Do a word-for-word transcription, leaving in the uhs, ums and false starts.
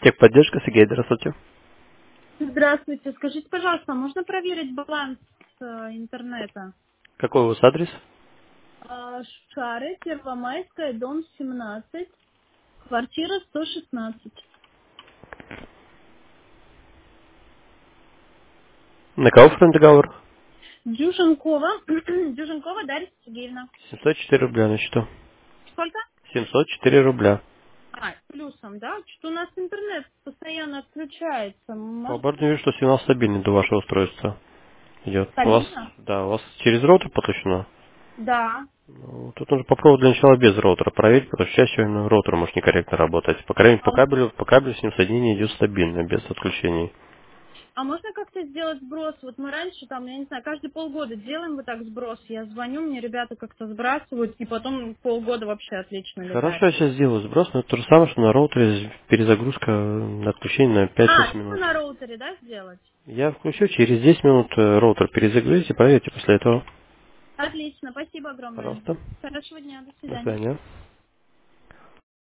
Техподдержка, Сергей, здравствуйте. Здравствуйте. Скажите, пожалуйста, можно проверить баланс э, интернета? Какой у вас адрес? А, Шары, Первомайская, дом семнадцать, квартира сто шестнадцать. На кого оформлен договор? Дюженкова, Дюженкова Дарья Сергеевна. семьсот четыре рубля на счету. Сколько? семьсот четыре рубля. А, плюсом, да? Что у нас интернет постоянно отключается. По Может, обороту вижу, что сигнал стабильный до вашего устройства идет. У вас, стабильно? да, у вас через роутер подключено? Да. Ну, тут нужно попробовать для начала без роутера проверить, потому что чаще всего именно роутер может некорректно работать. По крайней мере, по А, м- кабелю, по кабелю с ним соединение идет стабильно, без отключений. а можно как-то сделать сброс? Вот мы раньше там, я не знаю, каждые полгода делаем вот так сброс. Я звоню, мне ребята как-то сбрасывают, и потом полгода вообще отлично летает. Хорошо, я сейчас сделаю сброс, но это то же самое, что на роутере перезагрузка на отключение на А, пять-восемь только минут. на роутере, да, сделать? Я включу, через десять минут э, роутер перезагрузите, проверьте после этого. Отлично, спасибо огромное. Пожалуйста. Хорошего дня, до До свидания. свидания.